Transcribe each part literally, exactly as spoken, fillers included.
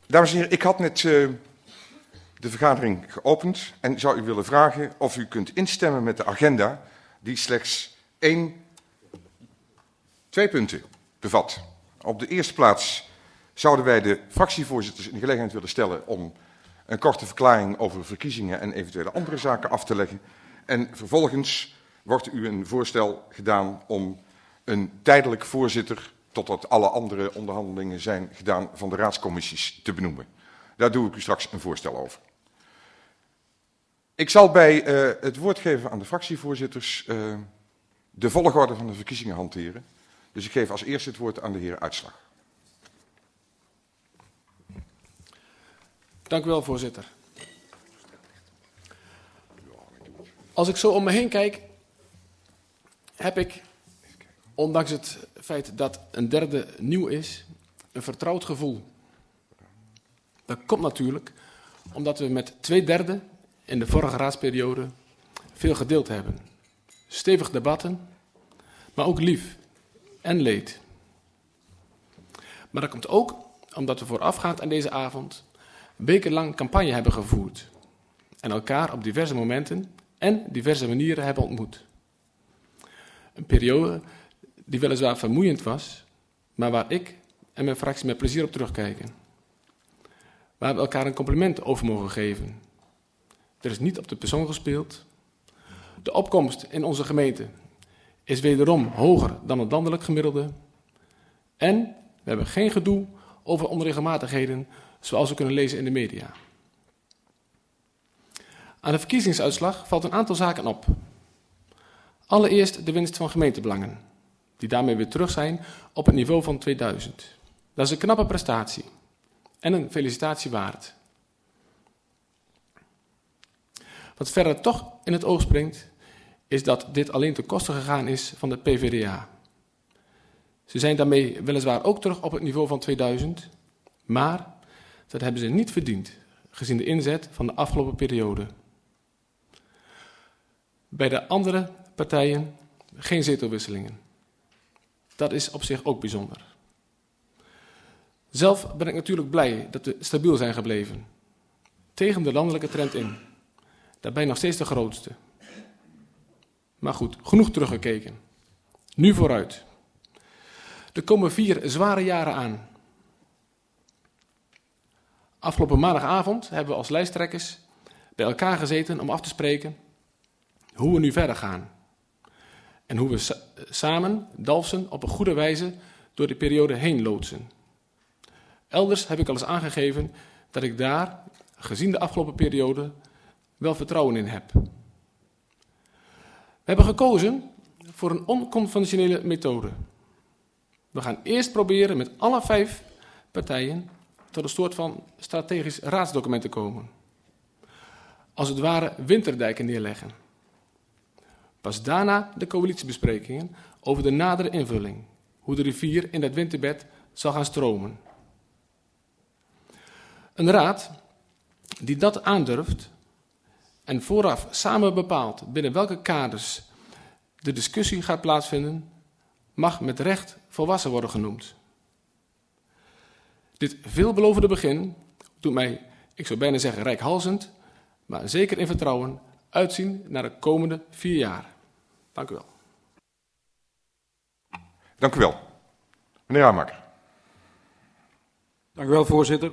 Dames en heren, ik had net uh, de vergadering geopend en zou u willen vragen of u kunt instemmen met de agenda die slechts één, twee punten bevat. Op de eerste plaats zouden wij de fractievoorzitters in de gelegenheid willen stellen om een korte verklaring over verkiezingen en eventuele andere zaken af te leggen. En vervolgens wordt u een voorstel gedaan om een tijdelijk voorzitter, totdat alle andere onderhandelingen zijn gedaan, van de raadscommissies te benoemen. Daar doe ik u straks een voorstel over. Ik zal bij uh, het woord geven aan de fractievoorzitters uh, de volgorde van de verkiezingen hanteren. Dus ik geef als eerste het woord aan de heer Uitslag. Dank u wel, voorzitter. Als ik zo om me heen kijk, heb ik, ondanks het feit dat een derde nieuw is, een vertrouwd gevoel. Dat komt natuurlijk omdat we met twee derde in de vorige raadsperiode veel gedeeld hebben. Stevig debatten, maar ook lief en leed. Maar dat komt ook omdat we voorafgaand aan deze avond wekenlang campagne hebben gevoerd en elkaar op diverse momenten en diverse manieren hebben ontmoet. Een periode die weliswaar vermoeiend was, maar waar ik en mijn fractie met plezier op terugkijken. Waar we elkaar een compliment over mogen geven. Er is niet op de persoon gespeeld. De opkomst in onze gemeente is wederom hoger dan het landelijk gemiddelde. En we hebben geen gedoe over onregelmatigheden zoals we kunnen lezen in de media. Aan de verkiezingsuitslag valt een aantal zaken op. Allereerst de winst van gemeentebelangen, die daarmee weer terug zijn op het niveau van tweeduizend. Dat is een knappe prestatie en een felicitatie waard. Wat verder toch in het oog springt, is dat dit alleen ten koste gegaan is van de P V D A. Ze zijn daarmee weliswaar ook terug op het niveau van tweeduizend, maar dat hebben ze niet verdiend, gezien de inzet van de afgelopen periode. Bij de andere partijen geen zetelwisselingen. Dat is op zich ook bijzonder. Zelf ben ik natuurlijk blij dat we stabiel zijn gebleven. Tegen de landelijke trend in. Daarbij nog steeds de grootste. Maar goed, genoeg teruggekeken. Nu vooruit. Er komen vier zware jaren aan. Afgelopen maandagavond hebben we als lijsttrekkers bij elkaar gezeten om af te spreken hoe we nu verder gaan. En hoe we sa- samen Dalfsen op een goede wijze door de periode heen loodsen. Elders heb ik al eens aangegeven dat ik daar, gezien de afgelopen periode, wel vertrouwen in heb. We hebben gekozen voor een onconventionele methode. We gaan eerst proberen met alle vijf partijen tot een soort van strategisch raadsdocument te komen. Als het ware winterdijken neerleggen. Pas daarna de coalitiebesprekingen over de nadere invulling. Hoe de rivier in dat winterbed zal gaan stromen. Een raad die dat aandurft en vooraf samen bepaalt binnen welke kaders de discussie gaat plaatsvinden, mag met recht volwassen worden genoemd. Dit veelbelovende begin doet mij, ik zou bijna zeggen reikhalzend, maar zeker in vertrouwen, uitzien naar de komende vier jaar. Dank u wel. Dank u wel. Meneer Hamaker. Dank u wel, voorzitter.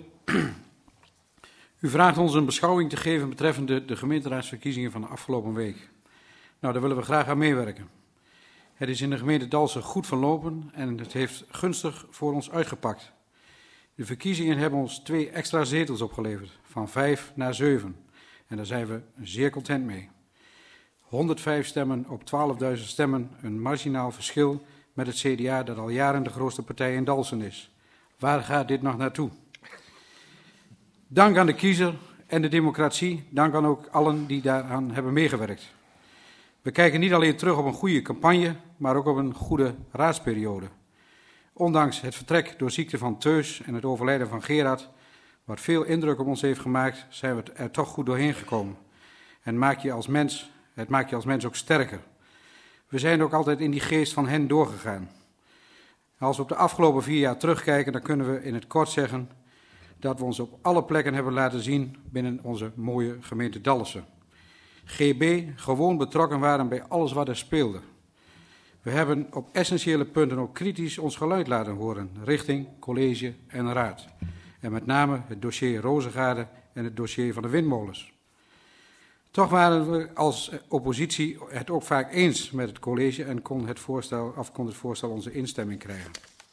U vraagt ons een beschouwing te geven betreffende de gemeenteraadsverkiezingen van de afgelopen week. Nou, daar willen we graag aan meewerken. Het is in de gemeente Dalfsen goed verlopen en het heeft gunstig voor ons uitgepakt. De verkiezingen hebben ons twee extra zetels opgeleverd, van vijf naar zeven. En daar zijn we zeer content mee. honderdvijf stemmen op twaalfduizend stemmen, een marginaal verschil met het C D A dat al jaren de grootste partij in Dalfsen is. Waar gaat dit nog naartoe? Dank aan de kiezer en de democratie, dank aan ook allen die daaraan hebben meegewerkt. We kijken niet alleen terug op een goede campagne, maar ook op een goede raadsperiode. Ondanks het vertrek door ziekte van Teus en het overlijden van Gerard, wat veel indruk op ons heeft gemaakt, zijn we er toch goed doorheen gekomen. En maak je als mens, het maakt je als mens ook sterker. We zijn ook altijd in die geest van hen doorgegaan. Als we op de afgelopen vier jaar terugkijken, dan kunnen we in het kort zeggen dat we ons op alle plekken hebben laten zien binnen onze mooie gemeente Dalfsen. G B gewoon betrokken waren bij alles wat er speelde. We hebben op essentiële punten ook kritisch ons geluid laten horen richting college en raad. En met name het dossier Rozengaarde en het dossier van de windmolens. Toch waren we als oppositie het ook vaak eens met het college en kon het voorstel, of kon het voorstel onze instemming krijgen.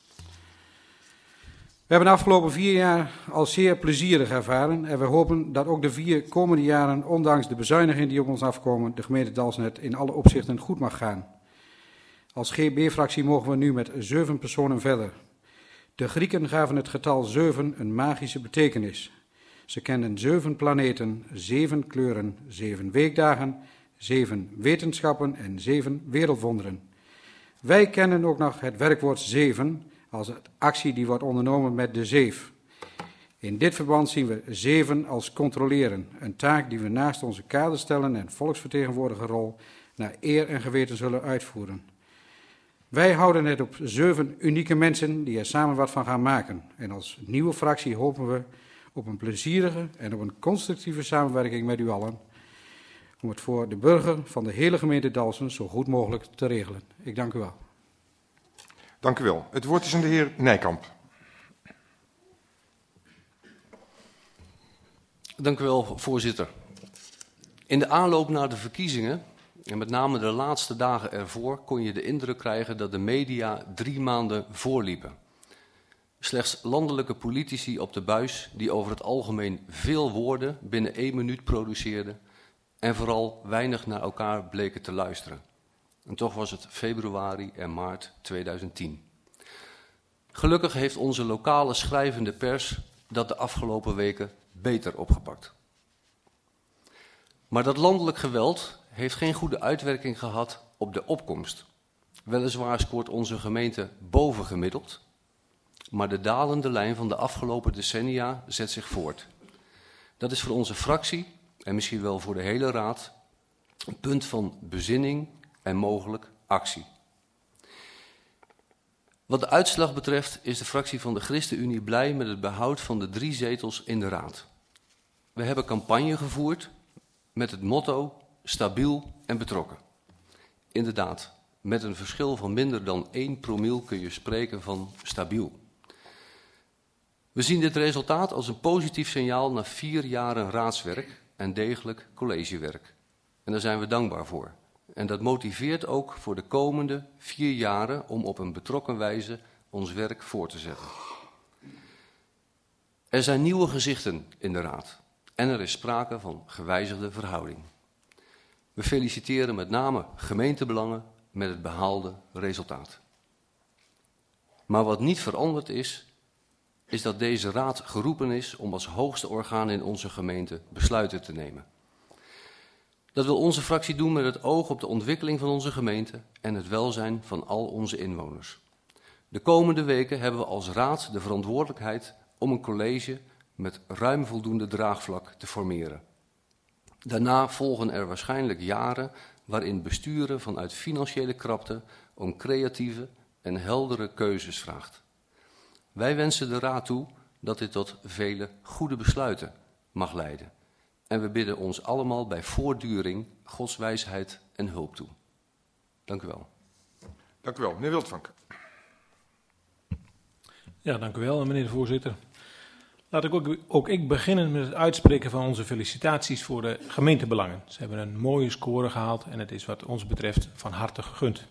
We hebben de afgelopen vier jaar al zeer plezierig ervaren en we hopen dat ook de vier komende jaren, ondanks de bezuinigingen die op ons afkomen, de gemeente Dalfsen het in alle opzichten goed mag gaan. Als G B-fractie mogen we nu met zeven personen verder. De Grieken gaven het getal zeven een magische betekenis. Ze kenden zeven planeten, zeven kleuren, zeven weekdagen, zeven wetenschappen en zeven wereldwonderen. Wij kennen ook nog het werkwoord zeven als een actie die wordt ondernomen met de zeef. In dit verband zien we zeven als controleren, een taak die we naast onze kaderstellen en volksvertegenwoordigerrol naar eer en geweten zullen uitvoeren. Wij houden het op zeven unieke mensen die er samen wat van gaan maken. En als nieuwe fractie hopen we op een plezierige en op een constructieve samenwerking met u allen, om het voor de burger van de hele gemeente Dalfsen zo goed mogelijk te regelen. Ik dank u wel. Dank u wel. Het woord is aan de heer Nijkamp. Dank u wel, voorzitter. In de aanloop naar de verkiezingen, en met name de laatste dagen ervoor, kon je de indruk krijgen dat de media drie maanden voorliepen. Slechts landelijke politici op de buis die over het algemeen veel woorden binnen één minuut produceerden en vooral weinig naar elkaar bleken te luisteren. En toch was het februari en maart tweeduizend tien. Gelukkig heeft onze lokale schrijvende pers dat de afgelopen weken beter opgepakt. Maar dat landelijk geweld heeft geen goede uitwerking gehad op de opkomst. Weliswaar scoort onze gemeente bovengemiddeld, maar de dalende lijn van de afgelopen decennia zet zich voort. Dat is voor onze fractie, en misschien wel voor de hele raad, een punt van bezinning en mogelijk actie. Wat de uitslag betreft is de fractie van de ChristenUnie blij met het behoud van de drie zetels in de raad. We hebben campagne gevoerd met het motto stabiel en betrokken. Inderdaad, met een verschil van minder dan één promiel kun je spreken van stabiel. We zien dit resultaat als een positief signaal na vier jaren raadswerk en degelijk collegewerk. En daar zijn we dankbaar voor. En dat motiveert ook voor de komende vier jaren om op een betrokken wijze ons werk voor te zetten. Er zijn nieuwe gezichten in de raad en er is sprake van gewijzigde verhouding. We feliciteren met name gemeentebelangen met het behaalde resultaat. Maar wat niet veranderd is, is dat deze raad geroepen is om als hoogste orgaan in onze gemeente besluiten te nemen. Dat wil onze fractie doen met het oog op de ontwikkeling van onze gemeente en het welzijn van al onze inwoners. De komende weken hebben we als raad de verantwoordelijkheid om een college met ruim voldoende draagvlak te formeren. Daarna volgen er waarschijnlijk jaren waarin besturen vanuit financiële krapte om creatieve en heldere keuzes vraagt. Wij wensen de raad toe dat dit tot vele goede besluiten mag leiden. En we bidden ons allemaal bij voortduring Gods wijsheid en hulp toe. Dank u wel. Dank u wel. Meneer Wildvank. Ja, dank u wel, meneer de voorzitter. Laat ik ook, ook ik beginnen met het uitspreken van onze felicitaties voor de gemeentebelangen. Ze hebben een mooie score gehaald en het is wat ons betreft van harte gegund.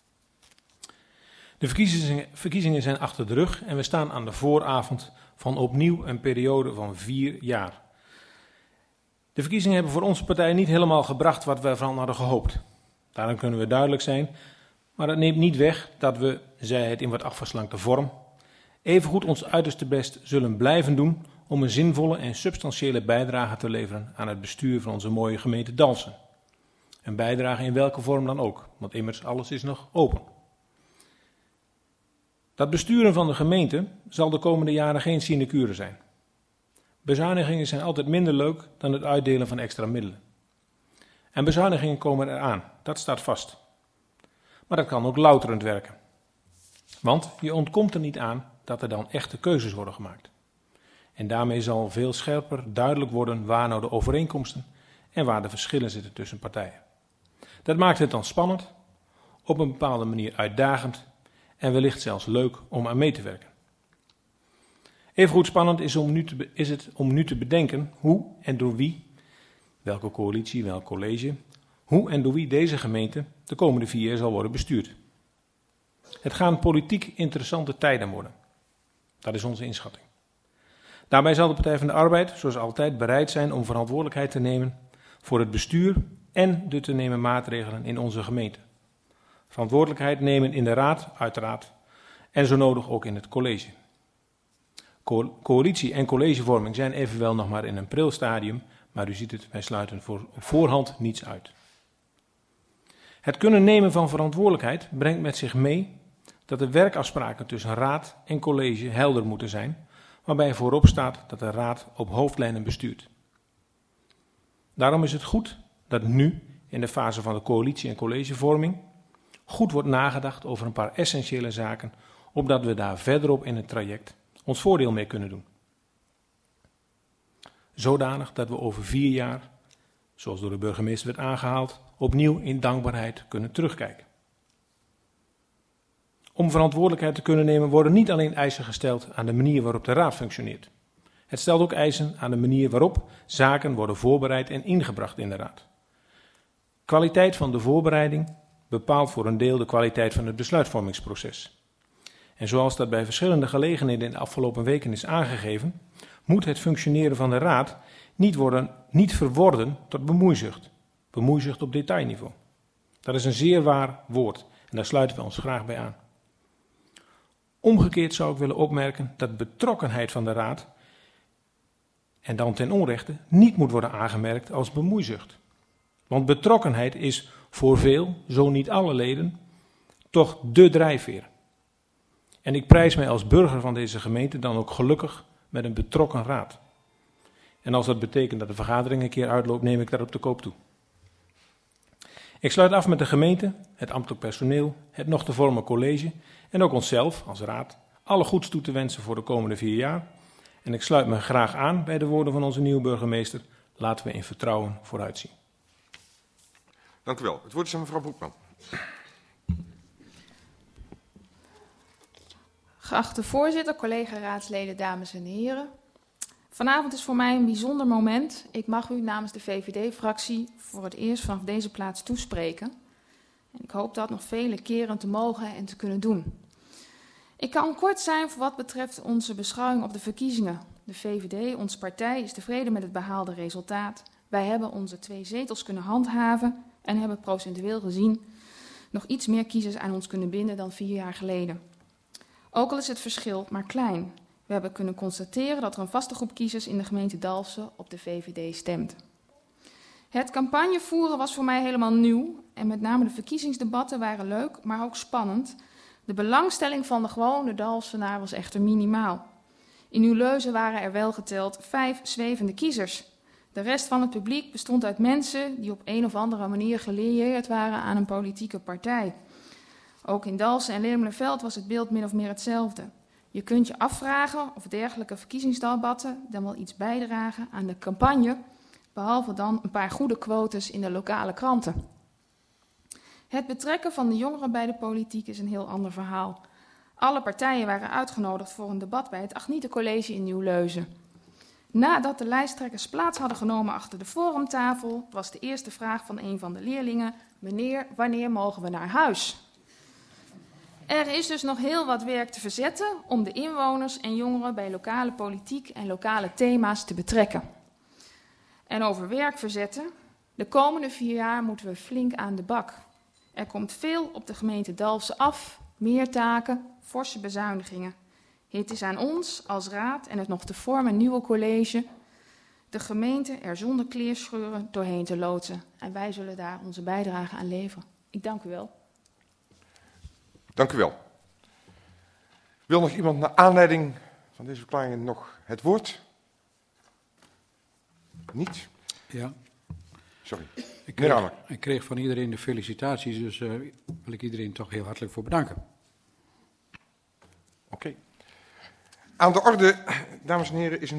De verkiezingen, verkiezingen zijn achter de rug en we staan aan de vooravond van opnieuw een periode van vier jaar. De verkiezingen hebben voor onze partij niet helemaal gebracht wat we ervan hadden gehoopt. Daarom kunnen we duidelijk zijn, maar dat neemt niet weg dat we, zij het in wat afgeslankte vorm, evengoed ons uiterste best zullen blijven doen om een zinvolle en substantiële bijdrage te leveren aan het bestuur van onze mooie gemeente Dalfsen. Een bijdrage in welke vorm dan ook, want immers alles is nog open. Dat besturen van de gemeente zal de komende jaren geen sinecure zijn. Bezuinigingen zijn altijd minder leuk dan het uitdelen van extra middelen. En bezuinigingen komen eraan, dat staat vast. Maar dat kan ook louterend werken. Want je ontkomt er niet aan dat er dan echte keuzes worden gemaakt. En daarmee zal veel scherper duidelijk worden waar nou de overeenkomsten en waar de verschillen zitten tussen partijen. Dat maakt het dan spannend, op een bepaalde manier uitdagend en wellicht zelfs leuk om aan mee te werken. Evengoed spannend is, om nu te, is het om nu te bedenken hoe en door wie, welke coalitie, welk college, hoe en door wie deze gemeente de komende vier jaar zal worden bestuurd. Het gaan politiek interessante tijden worden. Dat is onze inschatting. Daarbij zal de Partij van de Arbeid, zoals altijd, bereid zijn om verantwoordelijkheid te nemen voor het bestuur en de te nemen maatregelen in onze gemeente. Verantwoordelijkheid nemen in de raad, uiteraard, en zo nodig ook in het college. Co- coalitie en collegevorming zijn evenwel nog maar in een pril stadium, maar u ziet het, wij sluiten voor, op voorhand niets uit. Het kunnen nemen van verantwoordelijkheid brengt met zich mee dat de werkafspraken tussen raad en college helder moeten zijn, waarbij voorop staat dat de raad op hoofdlijnen bestuurt. Daarom is het goed dat nu, in de fase van de coalitie en collegevorming, goed wordt nagedacht over een paar essentiële zaken, opdat we daar verderop in het traject ons voordeel mee kunnen doen. Zodanig dat we over vier jaar, zoals door de burgemeester werd aangehaald, opnieuw in dankbaarheid kunnen terugkijken. Om verantwoordelijkheid te kunnen nemen worden niet alleen eisen gesteld aan de manier waarop de raad functioneert. Het stelt ook eisen aan de manier waarop zaken worden voorbereid en ingebracht in de raad. Kwaliteit van de voorbereiding bepaalt voor een deel de kwaliteit van het besluitvormingsproces. En zoals dat bij verschillende gelegenheden in de afgelopen weken is aangegeven, moet het functioneren van de raad niet, worden, niet verworden tot bemoeizucht. Bemoeizucht op detailniveau. Dat is een zeer waar woord en daar sluiten we ons graag bij aan. Omgekeerd zou ik willen opmerken dat betrokkenheid van de raad, en dan ten onrechte, niet moet worden aangemerkt als bemoeizucht. Want betrokkenheid is voor veel, zo niet alle leden, toch dé drijfveer. En ik prijs mij als burger van deze gemeente dan ook gelukkig met een betrokken raad. En als dat betekent dat de vergadering een keer uitloopt, neem ik dat op de koop toe. Ik sluit af met de gemeente, het ambtelijk personeel, het nog te vormen college en ook onszelf als raad alle goeds toe te wensen voor de komende vier jaar. En ik sluit me graag aan bij de woorden van onze nieuwe burgemeester. Laten we in vertrouwen vooruitzien. Dank u wel. Het woord is aan mevrouw Broekman. Geachte voorzitter, collega-raadsleden, dames en heren. Vanavond is voor mij een bijzonder moment. Ik mag u namens de V V D-fractie voor het eerst vanaf deze plaats toespreken. En ik hoop dat nog vele keren te mogen en te kunnen doen. Ik kan kort zijn voor wat betreft onze beschouwing op de verkiezingen. De V V D, onze partij, is tevreden met het behaalde resultaat. Wij hebben onze twee zetels kunnen handhaven en hebben procentueel gezien nog iets meer kiezers aan ons kunnen binden dan vier jaar geleden. Ook al is het verschil maar klein. We hebben kunnen constateren dat er een vaste groep kiezers in de gemeente Dalfsen op de V V D stemt. Het campagnevoeren was voor mij helemaal nieuw en met name de verkiezingsdebatten waren leuk, maar ook spannend. De belangstelling van de gewone Dalfsenaar was echter minimaal. In Nieuw-Leuzen waren er wel geteld vijf zwevende kiezers. De rest van het publiek bestond uit mensen die op een of andere manier gelieerd waren aan een politieke partij. Ook in Dalfsen en Leermelenveld was het beeld min of meer hetzelfde. Je kunt je afvragen of dergelijke verkiezingsdebatten dan wel iets bijdragen aan de campagne, behalve dan een paar goede quotes in de lokale kranten. Het betrekken van de jongeren bij de politiek is een heel ander verhaal. Alle partijen waren uitgenodigd voor een debat bij het Agnieten College in Nieuw-Leuzen. Nadat de lijsttrekkers plaats hadden genomen achter de forumtafel, was de eerste vraag van een van de leerlingen: meneer, wanneer mogen we naar huis? Er is dus nog heel wat werk te verzetten om de inwoners en jongeren bij lokale politiek en lokale thema's te betrekken. En over werk verzetten, de komende vier jaar moeten we flink aan de bak. Er komt veel op de gemeente Dalfsen af, meer taken, forse bezuinigingen. Het is aan ons als raad en het nog te vormen nieuwe college de gemeente er zonder kleerscheuren doorheen te loodsen. En wij zullen daar onze bijdrage aan leveren. Ik dank u wel. Dank u wel. Wil nog iemand naar aanleiding van deze verklaringen nog het woord? Niet? Ja. Sorry. Ik kreeg, Meneer Amer. ik kreeg van iedereen de felicitaties, dus uh, wil ik iedereen toch heel hartelijk voor bedanken. Oké. Okay. Aan de orde, dames en heren, is een